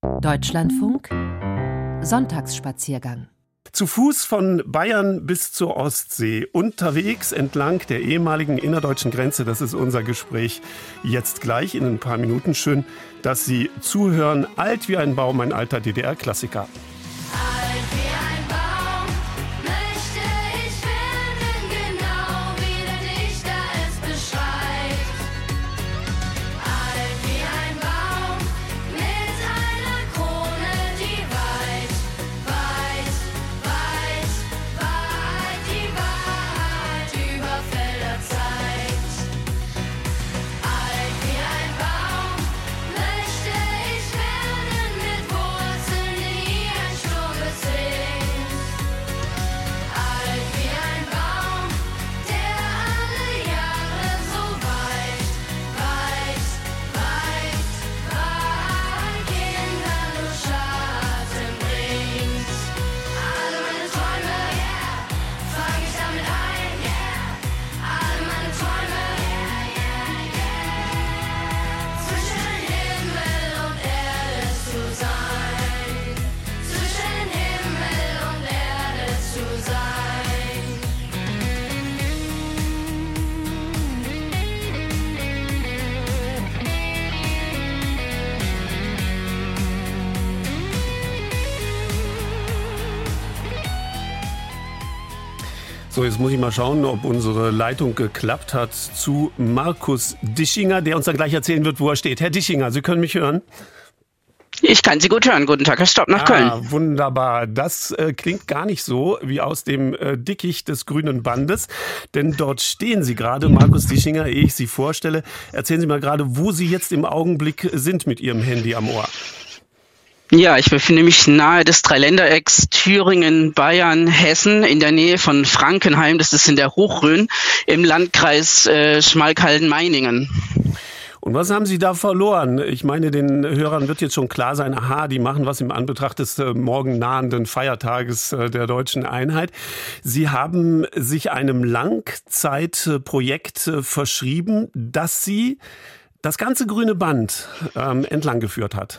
Deutschlandfunk Sonntagsspaziergang. Zu Fuß von Bayern bis zur Ostsee, unterwegs entlang der ehemaligen innerdeutschen Grenze. Das ist unser Gespräch jetzt gleich in ein paar Minuten. Schön, dass Sie zuhören. Alt wie ein Baum, ein alter DDR-Klassiker. So, jetzt muss ich mal schauen, ob unsere Leitung geklappt hat zu Markus Dischinger, der uns dann gleich erzählen wird, wo er steht. Herr Dischinger, Sie können mich hören? Ich kann Sie gut hören. Guten Tag, Herr Stopp nach Köln. Wunderbar. Das klingt gar nicht so wie aus dem Dickicht des Grünen Bandes, denn dort stehen Sie gerade, Markus Dischinger, ehe ich Sie vorstelle. Erzählen Sie mal gerade, wo Sie jetzt im Augenblick sind mit Ihrem Handy am Ohr. Ja, ich befinde mich nahe des Dreiländerecks Thüringen, Bayern, Hessen, in der Nähe von Frankenheim, das ist in der Hochrhön, im Landkreis Schmalkalden-Meiningen. Und was haben Sie da verloren? Ich meine, den Hörern wird jetzt schon klar sein, aha, die machen was im Anbetracht des morgen nahenden Feiertages der Deutschen Einheit. Sie haben sich einem Langzeitprojekt verschrieben, das Sie das ganze grüne Band entlang geführt hat.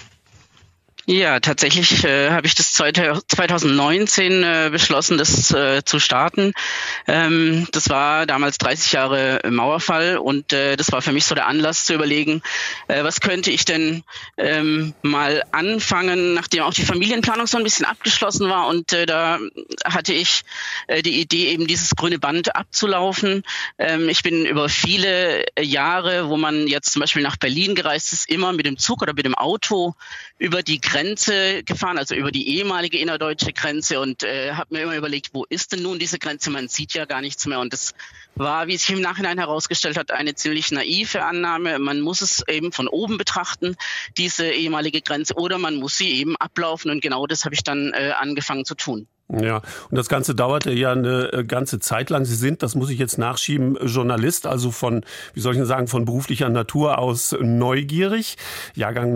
Ja, tatsächlich habe ich das 2019 beschlossen, das zu starten. Das war damals 30 Jahre Mauerfall und das war für mich so der Anlass zu überlegen, was könnte ich denn mal anfangen, nachdem auch die Familienplanung so ein bisschen abgeschlossen war und da hatte ich die Idee, eben dieses grüne Band abzulaufen. Ich bin über viele Jahre, wo man jetzt zum Beispiel nach Berlin gereist ist, immer mit dem Zug oder mit dem Auto über die Grenze gefahren, also über die ehemalige innerdeutsche Grenze und habe mir immer überlegt, wo ist denn nun diese Grenze? Man sieht ja gar nichts mehr und das war, wie sich im Nachhinein herausgestellt hat, eine ziemlich naive Annahme. Man muss es eben von oben betrachten, diese ehemalige Grenze, oder man muss sie eben ablaufen und genau das habe ich dann angefangen zu tun. Ja, und das Ganze dauerte ja eine ganze Zeit lang. Sie sind, das muss ich jetzt nachschieben, Journalist, also von, wie soll ich denn sagen, von beruflicher Natur aus neugierig. Jahrgang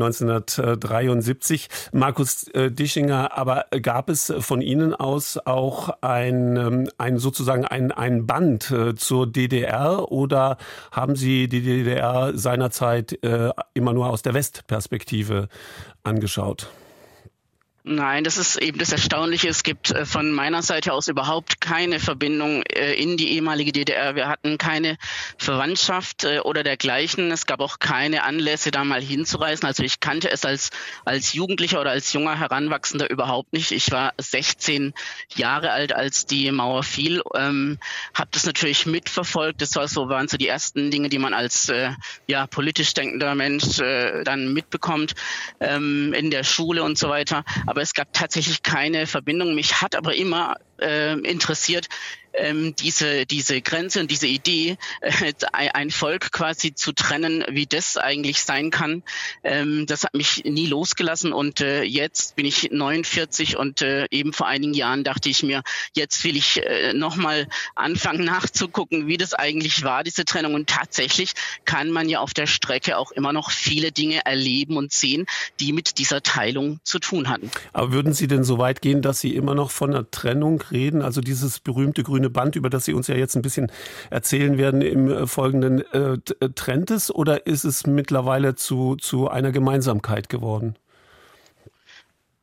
1973. Markus Dischinger, aber gab es von Ihnen aus auch ein Band zur DDR oder haben Sie die DDR seinerzeit immer nur aus der Westperspektive angeschaut? Nein, das ist eben das Erstaunliche. Es gibt von meiner Seite aus überhaupt keine Verbindung in die ehemalige DDR. Wir hatten keine Verwandtschaft oder dergleichen. Es gab auch keine Anlässe, da mal hinzureisen. Also ich kannte es als Jugendlicher oder als junger Heranwachsender überhaupt nicht. Ich war 16 Jahre alt, als die Mauer fiel. Habe das natürlich mitverfolgt. Das waren so die ersten Dinge, die man als politisch denkender Mensch dann mitbekommt in der Schule und so weiter. Aber es gab tatsächlich keine Verbindung. Mich hat aber immer interessiert, diese Grenze und diese Idee, ein Volk quasi zu trennen, wie das eigentlich sein kann, das hat mich nie losgelassen. Und jetzt bin ich 49 und eben vor einigen Jahren dachte ich mir, jetzt will ich nochmal anfangen nachzugucken, wie das eigentlich war, diese Trennung. Und tatsächlich kann man ja auf der Strecke auch immer noch viele Dinge erleben und sehen, die mit dieser Teilung zu tun hatten. Aber würden Sie denn so weit gehen, dass Sie immer noch von einer Trennung reden? Also dieses berühmte grüne Band, über das Sie uns ja jetzt ein bisschen erzählen werden im Folgenden, trennt es oder ist es mittlerweile zu einer Gemeinsamkeit geworden?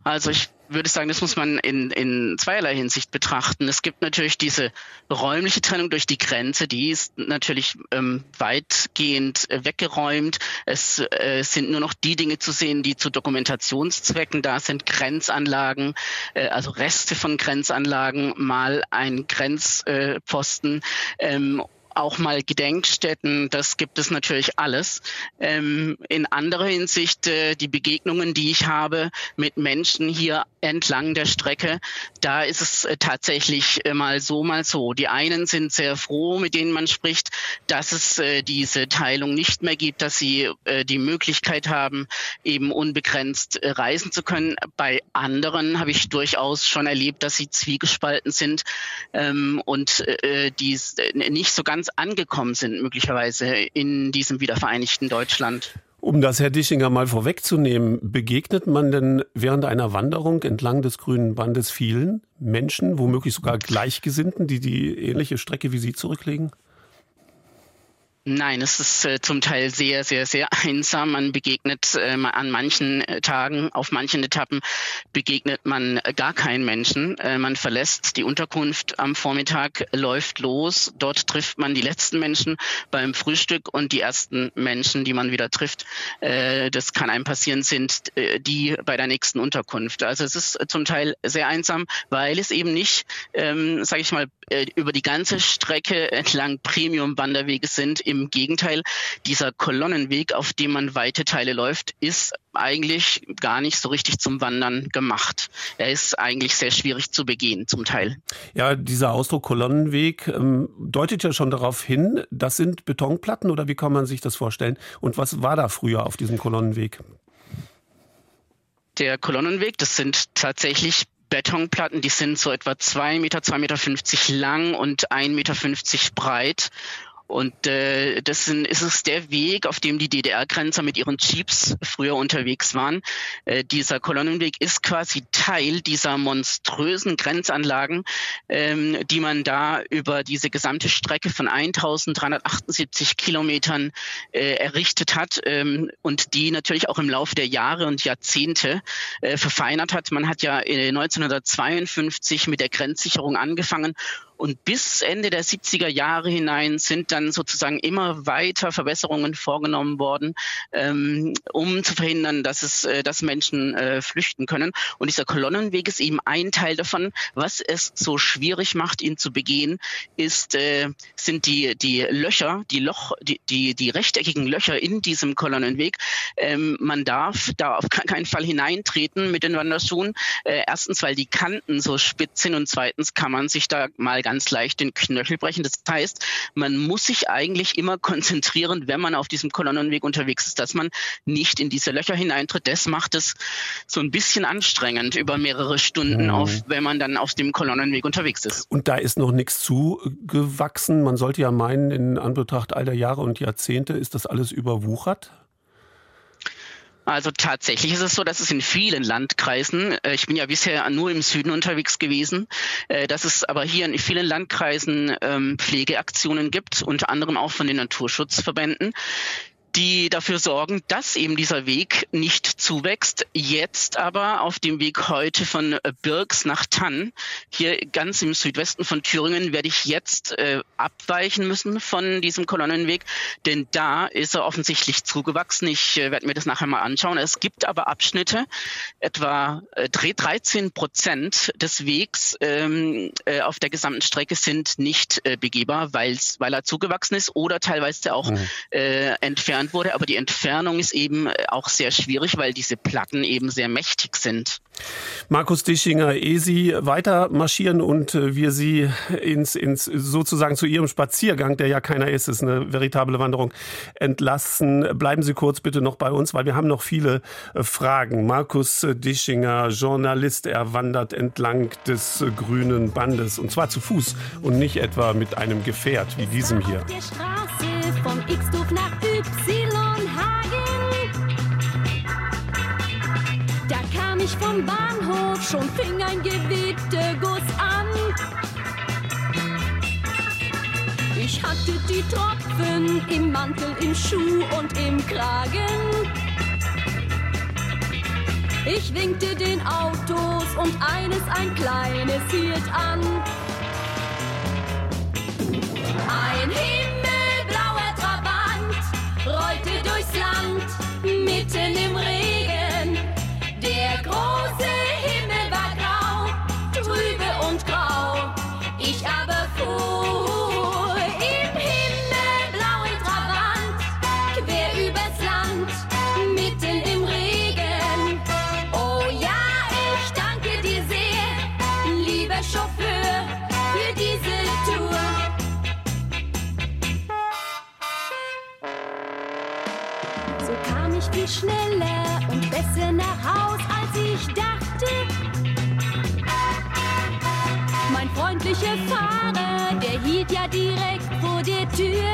Also ich würde sagen, das muss man in zweierlei Hinsicht betrachten. Es gibt natürlich diese räumliche Trennung durch die Grenze, die ist natürlich weitgehend weggeräumt. Es sind nur noch die Dinge zu sehen, die zu Dokumentationszwecken da sind. Grenzanlagen, also Reste von Grenzanlagen, mal ein Grenzposten, auch mal Gedenkstätten, das gibt es natürlich alles. In anderer Hinsicht, die Begegnungen, die ich habe mit Menschen hier entlang der Strecke, da ist es tatsächlich mal so, mal so. Die einen sind sehr froh, mit denen man spricht, dass es diese Teilung nicht mehr gibt, dass sie die Möglichkeit haben, eben unbegrenzt reisen zu können. Bei anderen habe ich durchaus schon erlebt, dass sie zwiegespalten sind und die nicht so ganz angekommen sind, möglicherweise in diesem wiedervereinigten Deutschland. Um das, Herr Dischinger, mal vorwegzunehmen, begegnet man denn während einer Wanderung entlang des Grünen Bandes vielen Menschen, womöglich sogar Gleichgesinnten, die ähnliche Strecke wie Sie zurücklegen? Nein, es ist zum Teil sehr, sehr, sehr einsam. Man begegnet an manchen Tagen, auf manchen Etappen begegnet man gar keinen Menschen. Man verlässt die Unterkunft am Vormittag, läuft los. Dort trifft man die letzten Menschen beim Frühstück und die ersten Menschen, die man wieder trifft, das kann einem passieren, sind die bei der nächsten Unterkunft. Also es ist zum Teil sehr einsam, weil es eben nicht, sage ich mal, über die ganze Strecke entlang Premium-Wanderwege sind. Im Gegenteil, dieser Kolonnenweg, auf dem man weite Teile läuft, ist eigentlich gar nicht so richtig zum Wandern gemacht. Er ist eigentlich sehr schwierig zu begehen, zum Teil. Ja, dieser Ausdruck Kolonnenweg deutet ja schon darauf hin, das sind Betonplatten oder wie kann man sich das vorstellen? Und was war da früher auf diesem Kolonnenweg? Der Kolonnenweg, das sind tatsächlich Betonplatten, die sind so etwa 2 Meter, 2,50 Meter lang und 1,50 Meter breit. Und ist es der Weg, auf dem die DDR-Grenzer mit ihren Jeeps früher unterwegs waren. Dieser Kolonnenweg ist quasi Teil dieser monströsen Grenzanlagen, die man da über diese gesamte Strecke von 1378 Kilometern errichtet hat und die natürlich auch im Laufe der Jahre und Jahrzehnte verfeinert hat. Man hat ja 1952 mit der Grenzsicherung angefangen. Und bis Ende der 70er Jahre hinein sind dann sozusagen immer weiter Verbesserungen vorgenommen worden, um zu verhindern, dass Menschen flüchten können. Und dieser Kolonnenweg ist eben ein Teil davon. Was es so schwierig macht, ihn zu begehen, sind die Löcher, die rechteckigen Löcher in diesem Kolonnenweg. Man darf da auf keinen Fall hineintreten mit den Wanderschuhen. Erstens, weil die Kanten so spitz sind und zweitens kann man sich da mal ganz leicht den Knöchel brechen. Das heißt, man muss sich eigentlich immer konzentrieren, wenn man auf diesem Kolonnenweg unterwegs ist, dass man nicht in diese Löcher hineintritt. Das macht es so ein bisschen anstrengend über mehrere Stunden, wenn man dann auf dem Kolonnenweg unterwegs ist. Und da ist noch nichts zugewachsen. Man sollte ja meinen, in Anbetracht all der Jahre und Jahrzehnte ist das alles überwuchert. Also tatsächlich ist es so, dass es in vielen Landkreisen, ich bin ja bisher nur im Süden unterwegs gewesen, dass es aber hier in vielen Landkreisen Pflegeaktionen gibt, unter anderem auch von den Naturschutzverbänden, die dafür sorgen, dass eben dieser Weg nicht zuwächst. Jetzt aber auf dem Weg heute von Birks nach Thann, hier ganz im Südwesten von Thüringen, werde ich jetzt abweichen müssen von diesem Kolonnenweg, denn da ist er offensichtlich zugewachsen. Ich werde mir das nachher mal anschauen. Es gibt aber Abschnitte, etwa 13% des Wegs auf der gesamten Strecke sind nicht begehbar, weil er zugewachsen ist oder teilweise auch entfernt wurde, aber die Entfernung ist eben auch sehr schwierig, weil diese Platten eben sehr mächtig sind. Markus Dischinger, ehe Sie weiter marschieren und wir Sie sozusagen zu Ihrem Spaziergang, der ja keiner ist eine veritable Wanderung, entlassen, bleiben Sie kurz bitte noch bei uns, weil wir haben noch viele Fragen. Markus Dischinger, Journalist, er wandert entlang des Grünen Bandes und zwar zu Fuß und nicht etwa mit einem Gefährt wie diesem hier. Auf der Straße vom X-Dorf nach Y-Hagen. Da kam ich vom Bahnhof, schon fing ein Gewitterguss an. Ich hatte die Tropfen im Mantel, im Schuh und im Kragen. Ich winkte den Autos und eines ein kleines hielt an. Ein himmelblauer Trabant rollte durchs Land, mitten im Regen. Der große Himmel war grau, trübe und grau. Ich aber fuhr im himmelblauen Trabant, quer übers Land, mitten im Regen. Oh ja, ich danke dir sehr, lieber Chauffeur, für diese Tour. So kam ich viel schneller und besser nach Haus, als ich dachte. Mein freundlicher Fahrer, der hielt ja direkt vor der Tür.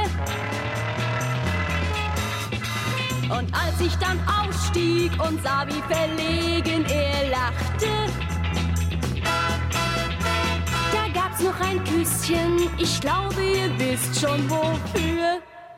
Und als ich dann ausstieg und sah, wie verlegen er lachte, da gab's noch ein Küsschen, ich glaube, ihr wisst schon wofür.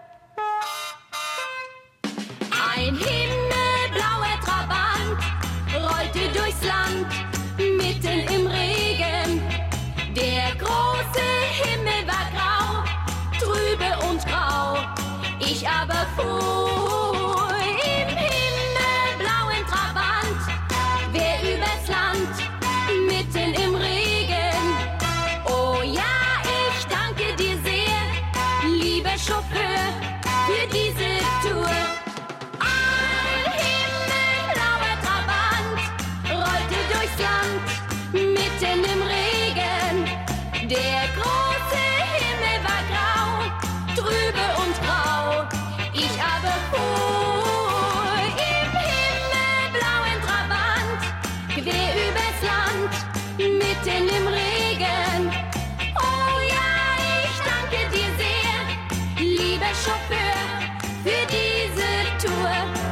Ein himmelblauer Trabant rollte durchs Land, mitten im Regen. Der große Himmel war grau, trübe und grau. Ich aber fuhr im himmelblauen Trabant, quer übers Land, mitten im Regen. Oh ja, ich danke dir sehr, lieber Chauffeur, für diese Tour. Ein himmelblauer Trabant rollte durchs Land, mitten im Regen. Der große Himmel war grau, trübe und grau. Ich aber fuhr im himmelblauen Trabant, quer übers Land, mitten im Regen. Oh ja, ich danke dir sehr, lieber Chauffeur, für diese Tour.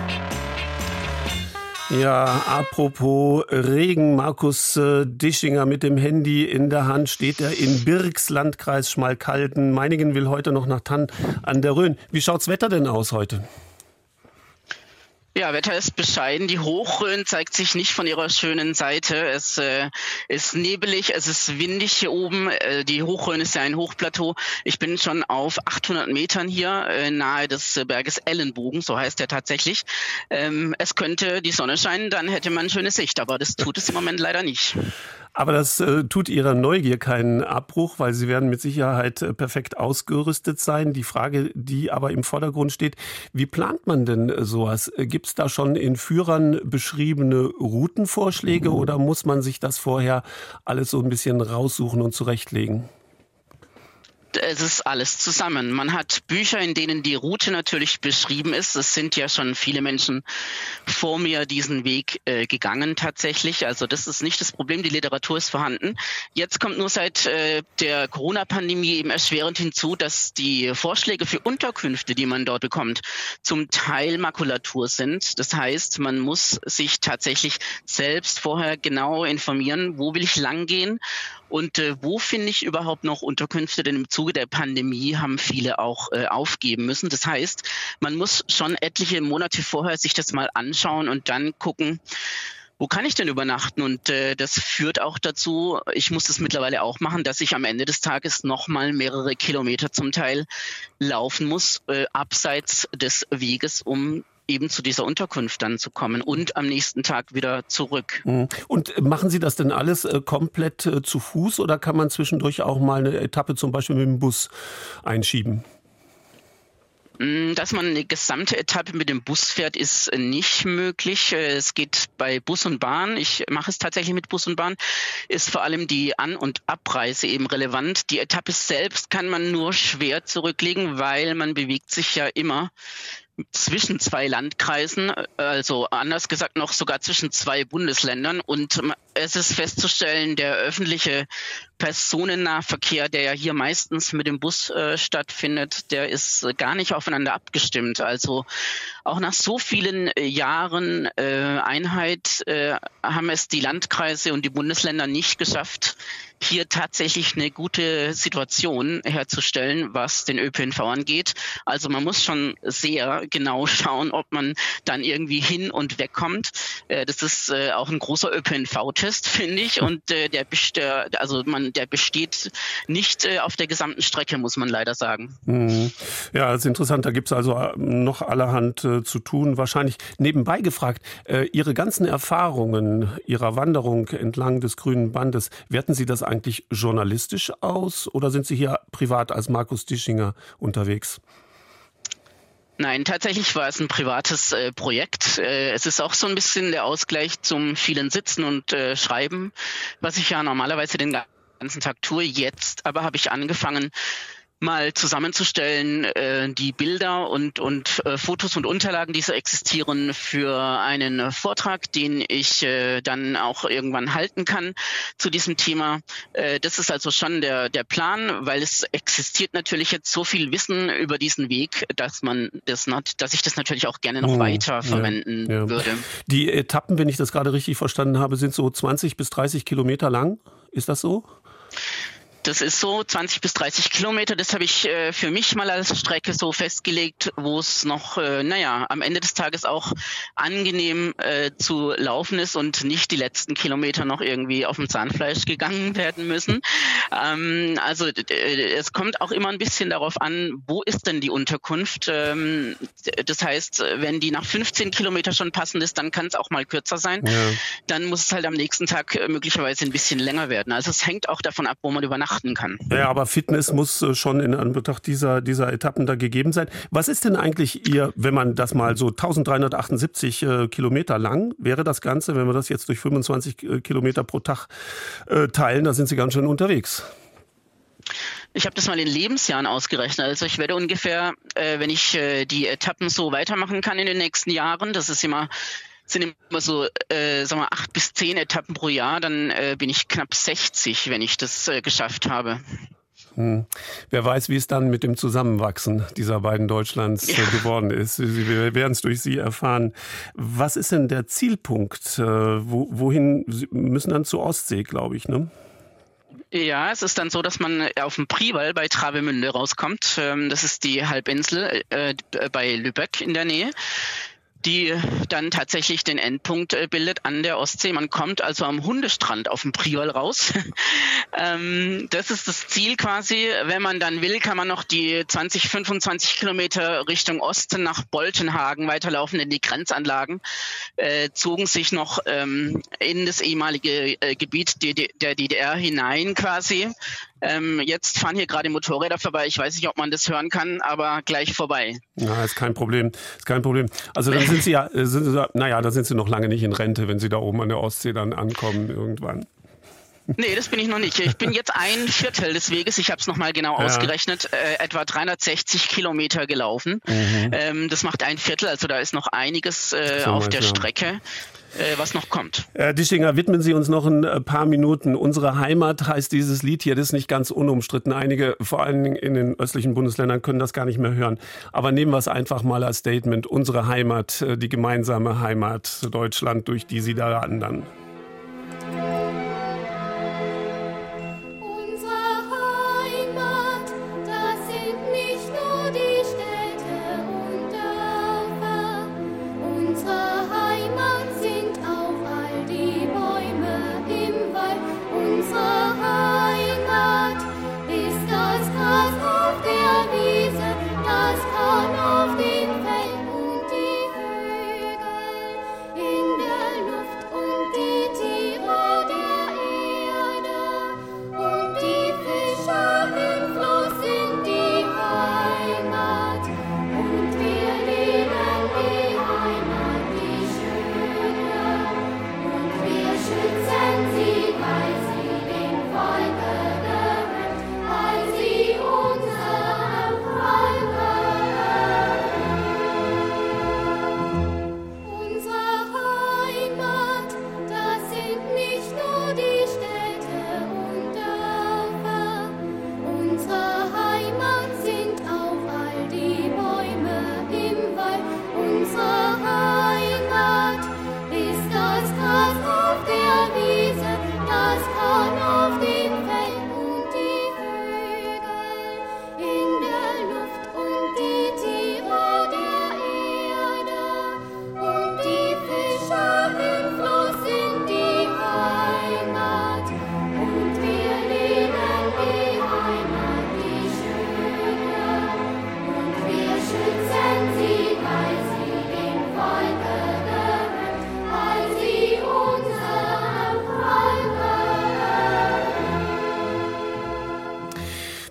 Ja, apropos Regen, Markus Dischinger mit dem Handy in der Hand steht er in Birks, Landkreis Schmalkalden. Meiningen will heute noch nach Thann an der Rhön. Wie schaut's Wetter denn aus heute? Ja, Wetter ist bescheiden. Die Hochrhön zeigt sich nicht von ihrer schönen Seite. Es ist nebelig, es ist windig hier oben. Die Hochrhön ist ja ein Hochplateau. Ich bin schon auf 800 Metern hier nahe des Berges Ellenbogen, so heißt er tatsächlich. Es könnte die Sonne scheinen, dann hätte man schöne Sicht, aber das tut es im Moment leider nicht. Aber das tut Ihrer Neugier keinen Abbruch, weil Sie werden mit Sicherheit perfekt ausgerüstet sein. Die Frage, die aber im Vordergrund steht, wie plant man denn sowas? Gibt es da schon in Führern beschriebene Routenvorschläge oder muss man sich das vorher alles so ein bisschen raussuchen und zurechtlegen? Es ist alles zusammen. Man hat Bücher, in denen die Route natürlich beschrieben ist. Es sind ja schon viele Menschen vor mir diesen Weg gegangen tatsächlich. Also das ist nicht das Problem, die Literatur ist vorhanden. Jetzt kommt nur seit der Corona-Pandemie eben erschwerend hinzu, dass die Vorschläge für Unterkünfte, die man dort bekommt, zum Teil Makulatur sind. Das heißt, man muss sich tatsächlich selbst vorher genau informieren, wo will ich lang gehen und wo finde ich überhaupt noch Unterkünfte, denn im Zuge der Pandemie haben viele auch aufgeben müssen. Das heißt, man muss schon etliche Monate vorher sich das mal anschauen und dann gucken, wo kann ich denn übernachten? Und das führt auch dazu, ich muss das mittlerweile auch machen, dass ich am Ende des Tages nochmal mehrere Kilometer zum Teil laufen muss, abseits des Weges, um eben zu dieser Unterkunft dann zu kommen und am nächsten Tag wieder zurück. Und machen Sie das denn alles komplett zu Fuß oder kann man zwischendurch auch mal eine Etappe zum Beispiel mit dem Bus einschieben? Dass man eine gesamte Etappe mit dem Bus fährt, ist nicht möglich. Es geht bei Bus und Bahn. Ich mache es tatsächlich mit Bus und Bahn. Ist vor allem die An- und Abreise eben relevant. Die Etappe selbst kann man nur schwer zurücklegen, weil man bewegt sich ja immer zwischen zwei Landkreisen, also anders gesagt noch sogar zwischen zwei Bundesländern und es ist festzustellen, der öffentliche Personennahverkehr, der ja hier meistens mit dem Bus stattfindet, der ist gar nicht aufeinander abgestimmt. Also auch nach so vielen Jahren Einheit haben es die Landkreise und die Bundesländer nicht geschafft, hier tatsächlich eine gute Situation herzustellen, was den ÖPNV angeht. Also man muss schon sehr genau schauen, ob man dann irgendwie hin und weg kommt. Das ist auch ein großer ÖPNV-Test, finde ich. Und der besteht nicht auf der gesamten Strecke, muss man leider sagen. Ja, das ist interessant. Da gibt es also noch allerhand zu tun. Wahrscheinlich nebenbei gefragt, Ihre ganzen Erfahrungen Ihrer Wanderung entlang des Grünen Bandes, werten Sie das eigentlich journalistisch aus oder sind Sie hier privat als Markus Dischinger unterwegs? Nein, tatsächlich war es ein privates Projekt. Es ist auch so ein bisschen der Ausgleich zum vielen Sitzen und Schreiben, was ich ja normalerweise den ganzen Tag tue. Jetzt aber habe ich angefangen, mal zusammenzustellen, die Bilder und Fotos und Unterlagen, die so existieren, für einen Vortrag, den ich dann auch irgendwann halten kann zu diesem Thema. Das ist also schon der Plan, weil es existiert natürlich jetzt so viel Wissen über diesen Weg, dass ich das natürlich auch gerne noch weiter verwenden würde. Die Etappen, wenn ich das gerade richtig verstanden habe, sind so 20 bis 30 Kilometer lang. Ist das so? Das ist so 20 bis 30 Kilometer. Das habe ich für mich mal als Strecke so festgelegt, wo es noch, am Ende des Tages auch angenehm zu laufen ist und nicht die letzten Kilometer noch irgendwie auf dem Zahnfleisch gegangen werden müssen. Es kommt auch immer ein bisschen darauf an, wo ist denn die Unterkunft? Das heißt, wenn die nach 15 Kilometer schon passend ist, dann kann es auch mal kürzer sein. Ja. Dann muss es halt am nächsten Tag möglicherweise ein bisschen länger werden. Also es hängt auch davon ab, wo man übernachtet kann. Ja, aber Fitness muss schon in Anbetracht dieser Etappen da gegeben sein. Was ist denn eigentlich wenn man das mal so 1378 Kilometer lang wäre das Ganze, wenn wir das jetzt durch 25 Kilometer pro Tag teilen, da sind Sie ganz schön unterwegs. Ich habe das mal in Lebensjahren ausgerechnet. Also ich werde ungefähr, wenn ich die Etappen so weitermachen kann in den nächsten Jahren, sind immer so 8 bis 10 Etappen pro Jahr, dann bin ich knapp 60, wenn ich das geschafft habe. Wer weiß, wie es dann mit dem Zusammenwachsen dieser beiden Deutschlands geworden ist. Wir werden es durch Sie erfahren. Was ist denn der Zielpunkt? Wohin? Sie müssen dann zur Ostsee, glaube ich, ne? Ja, es ist dann so, dass man auf dem Priwall bei Travemünde rauskommt. Das ist die Halbinsel bei Lübeck in der Nähe, die dann tatsächlich den Endpunkt bildet an der Ostsee. Man kommt also am Hundestrand auf dem Priol raus. Das ist das Ziel quasi. Wenn man dann will, kann man noch die 20, 25 Kilometer Richtung Osten nach Boltenhagen weiterlaufen in die Grenzanlagen, zogen sich noch in das ehemalige Gebiet der DDR hinein quasi. Jetzt fahren hier gerade Motorräder vorbei. Ich weiß nicht, ob man das hören kann, aber gleich vorbei. Na, ist kein Problem. Also dann sind Sie noch lange nicht in Rente, wenn Sie da oben an der Ostsee dann ankommen irgendwann. Nee, das bin ich noch nicht. Ich bin jetzt ein Viertel des Weges, ich habe es nochmal genau ausgerechnet, etwa 360 Kilometer gelaufen. Das macht ein Viertel, also da ist noch einiges auf der Strecke, was noch kommt. Herr Dischinger, widmen Sie uns noch ein paar Minuten. Unsere Heimat heißt dieses Lied hier, das ist nicht ganz unumstritten. Einige, vor allen Dingen in den östlichen Bundesländern, können das gar nicht mehr hören. Aber nehmen wir es einfach mal als Statement. Unsere Heimat, die gemeinsame Heimat Deutschland, durch die Sie da wandern. In der Luft und die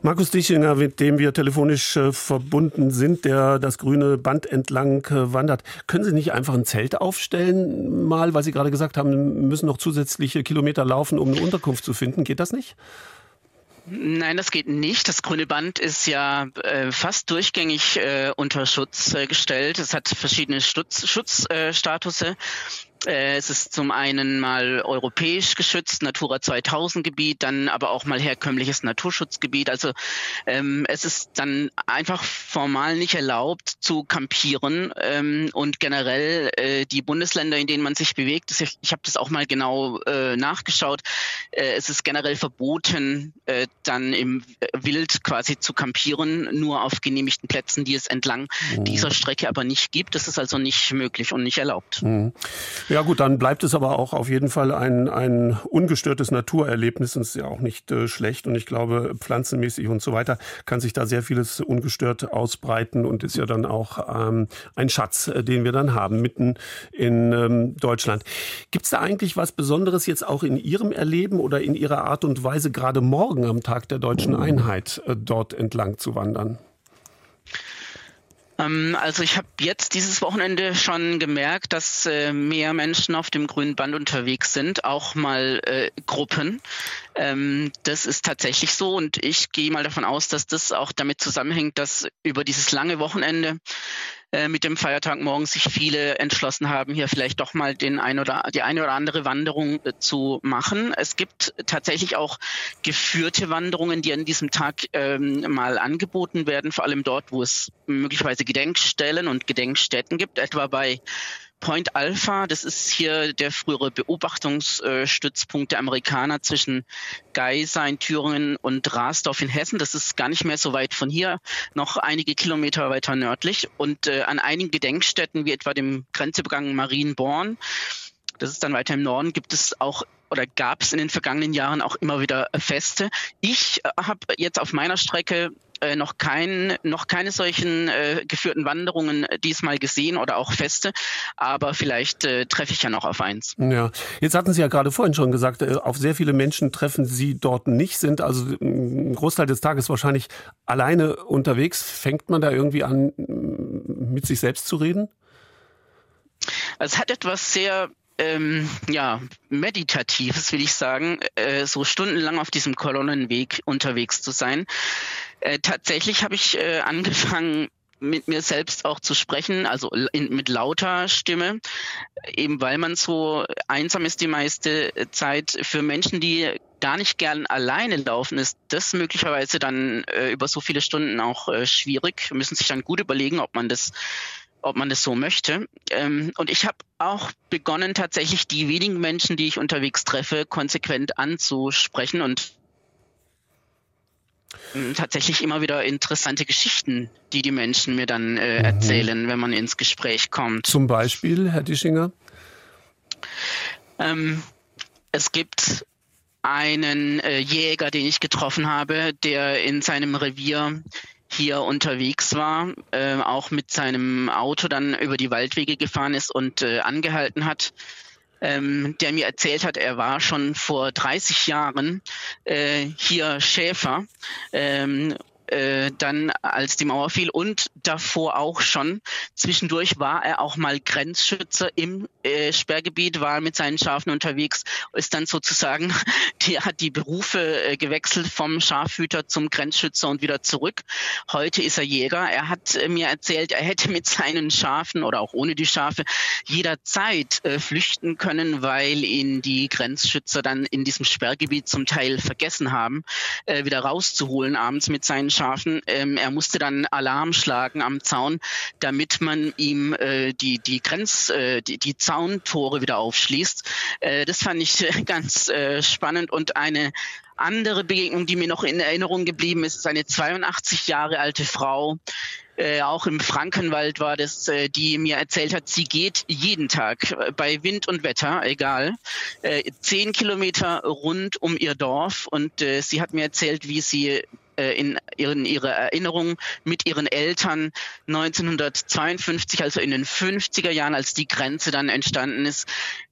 Markus Dichinger, mit dem wir telefonisch verbunden sind, der das grüne Band entlang wandert. Können Sie nicht einfach ein Zelt aufstellen, mal, weil Sie gerade gesagt haben, müssen noch zusätzliche Kilometer laufen, um eine Unterkunft zu finden? Geht das nicht? Nein, das geht nicht. Das grüne Band ist ja fast durchgängig unter Schutz gestellt. Es hat verschiedene Schutzstatusse. Es ist zum einen mal europäisch geschützt, Natura 2000 Gebiet, dann aber auch mal herkömmliches Naturschutzgebiet. Also es ist dann einfach formal nicht erlaubt zu campieren und generell die Bundesländer, in denen man sich bewegt, ich habe das auch mal genau nachgeschaut, es ist generell verboten, dann im Wild quasi zu campieren, nur auf genehmigten Plätzen, die es entlang dieser Strecke aber nicht gibt. Das ist also nicht möglich und nicht erlaubt. Ja gut, dann bleibt es aber auch auf jeden Fall ein ungestörtes Naturerlebnis. Das ist ja auch nicht schlecht. Und ich glaube, pflanzenmäßig und so weiter kann sich da sehr vieles ungestört ausbreiten und ist ja dann auch ein Schatz, den wir dann haben, mitten in Deutschland. Gibt es da eigentlich was Besonderes jetzt auch in Ihrem Erleben oder in Ihrer Art und Weise, gerade morgen am Tag der Deutschen Einheit dort entlang zu wandern? Also ich habe jetzt dieses Wochenende schon gemerkt, dass mehr Menschen auf dem grünen Band unterwegs sind, auch mal Gruppen. Das ist tatsächlich so und ich gehe mal davon aus, dass das auch damit zusammenhängt, dass über dieses lange Wochenende mit dem Feiertag morgen sich viele entschlossen haben, hier vielleicht doch mal die eine oder andere Wanderung zu machen. Es gibt tatsächlich auch geführte Wanderungen, die an diesem Tag mal angeboten werden, vor allem dort, wo es möglicherweise Gedenkstellen und Gedenkstätten gibt, etwa bei Point Alpha, das ist hier der frühere Beobachtungsstützpunkt der Amerikaner zwischen Geisa in Thüringen und Rasdorf in Hessen. Das ist gar nicht mehr so weit von hier, noch einige Kilometer weiter nördlich. Und an einigen Gedenkstätten, wie etwa dem Grenzübergang Marienborn, das ist dann weiter im Norden, gibt es auch oder gab es in den vergangenen Jahren auch immer wieder Feste. Ich habe jetzt auf meiner Strecke noch keine solchen geführten Wanderungen diesmal gesehen oder auch Feste, aber vielleicht treffe ich ja noch auf eins. Ja, jetzt hatten Sie ja gerade vorhin schon gesagt, auf sehr viele Menschen treffen Sie dort nicht, sind also ein Großteil des Tages wahrscheinlich alleine unterwegs. Fängt man da irgendwie an, mit sich selbst zu reden? Es hat etwas sehr Meditatives, will ich sagen, so stundenlang auf diesem Kolonnenweg unterwegs zu sein. Tatsächlich habe ich angefangen, mit mir selbst auch zu sprechen, also mit lauter Stimme, eben weil man so einsam ist die meiste Zeit. Für Menschen, die gar nicht gern alleine laufen, ist das möglicherweise dann über so viele Stunden auch schwierig. Müssen sich dann gut überlegen, ob man das so möchte. Und ich habe auch begonnen, tatsächlich die wenigen Menschen, die ich unterwegs treffe, konsequent anzusprechen und tatsächlich immer wieder interessante Geschichten, die Menschen mir dann erzählen, wenn man ins Gespräch kommt. Zum Beispiel, Herr Dischinger? Es gibt einen Jäger, den ich getroffen habe, der in seinem Revier hier unterwegs war, auch mit seinem Auto dann über die Waldwege gefahren ist und angehalten hat, der mir erzählt hat, er war schon vor 30 Jahren hier Schäfer, dann als die Mauer fiel und davor auch schon. Zwischendurch war er auch mal Grenzschützer im Sperrgebiet, war mit seinen Schafen unterwegs, ist dann sozusagen, hat die Berufe gewechselt vom Schafhüter zum Grenzschützer und wieder zurück. Heute ist er Jäger. Er hat mir erzählt, er hätte mit seinen Schafen oder auch ohne die Schafe jederzeit flüchten können, weil ihn die Grenzschützer dann in diesem Sperrgebiet zum Teil vergessen haben, wieder rauszuholen abends mit seinen Schafen. Er musste dann Alarm schlagen am Zaun, damit man ihm die Zauntore wieder aufschließt. Das fand ich ganz spannend. Und eine andere Begegnung, die mir noch in Erinnerung geblieben ist, ist eine 82 Jahre alte Frau, auch im Frankenwald war das, die mir erzählt hat, sie geht jeden Tag bei Wind und Wetter, egal, 10 Kilometer rund um ihr Dorf und sie hat mir erzählt, wie sie in ihrer Erinnerung mit ihren Eltern 1952, also in den 50er Jahren, als die Grenze dann entstanden ist,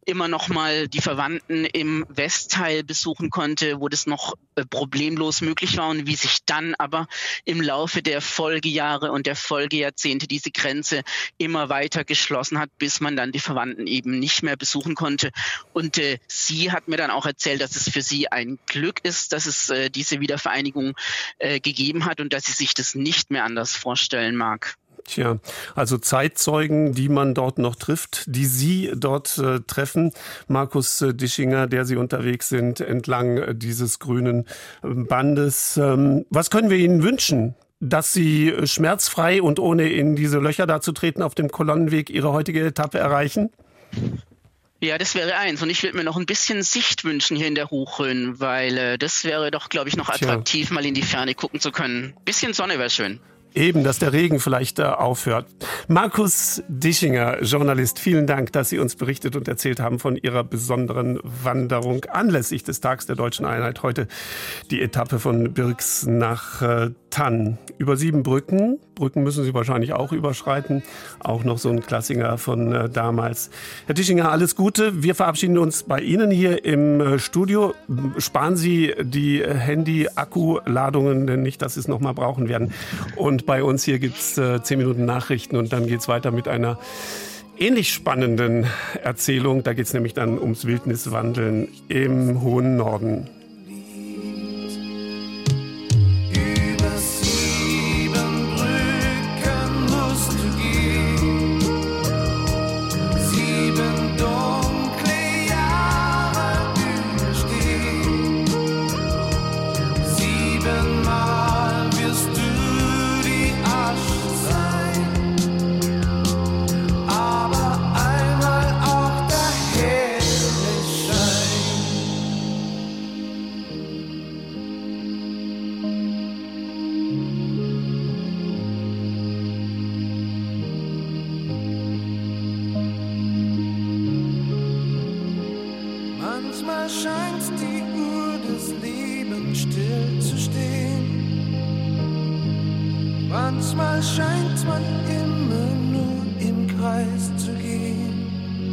immer noch mal die Verwandten im Westteil besuchen konnte, wo das noch problemlos möglich war und wie sich dann aber im Laufe der Folgejahre und der Folgejahrzehnte diese Grenze immer weiter geschlossen hat, bis man dann die Verwandten eben nicht mehr besuchen konnte. Und sie hat mir dann auch erzählt, dass es für sie ein Glück ist, dass es diese Wiedervereinigung gegeben hat und dass sie sich das nicht mehr anders vorstellen mag. Tja, also Zeitzeugen, die man dort noch trifft, die Sie dort treffen. Markus Dischinger, der Sie unterwegs sind entlang dieses grünen Bandes. Was können wir Ihnen wünschen, dass Sie schmerzfrei und ohne in diese Löcher da zu treten auf dem Kolonnenweg Ihre heutige Etappe erreichen? Ja, das wäre eins. Und ich würde mir noch ein bisschen Sicht wünschen hier in der Hochrhön, weil das wäre doch, glaube ich, noch attraktiv, mal in die Ferne gucken zu können. Bisschen Sonne wäre schön. Eben, dass der Regen vielleicht aufhört. Markus Dischinger, Journalist, vielen Dank, dass Sie uns berichtet und erzählt haben von Ihrer besonderen Wanderung anlässlich des Tags der Deutschen Einheit. Heute die Etappe von Birks nach Thann. Über 7 Brücken. Brücken müssen Sie wahrscheinlich auch überschreiten. Auch noch so ein Klassiker von damals. Herr Dischinger, alles Gute. Wir verabschieden uns bei Ihnen hier im Studio. Sparen Sie die Handy-Akkuladungen, denn nicht, dass Sie es noch mal brauchen werden. Und bei uns hier gibt's 10 Minuten Nachrichten und dann geht's weiter mit einer ähnlich spannenden Erzählung. Da geht's nämlich dann ums Wildniswandeln im hohen Norden. Manchmal scheint die Uhr des Lebens still zu stehen. Manchmal scheint man immer nur im Kreis zu gehen.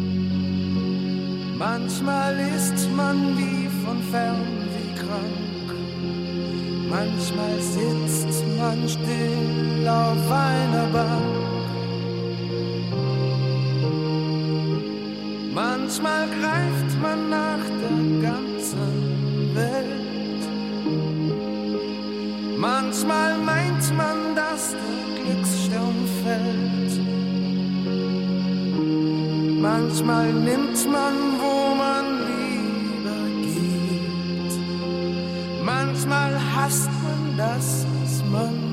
Manchmal ist man wie von Fernweh krank. Manchmal sitzt man still auf einer Bank. Manchmal greift man nach der ganzen Welt. Manchmal meint man, dass der Glücksstern fällt. Manchmal nimmt man, wo man lieber geht. Manchmal hasst man das, was man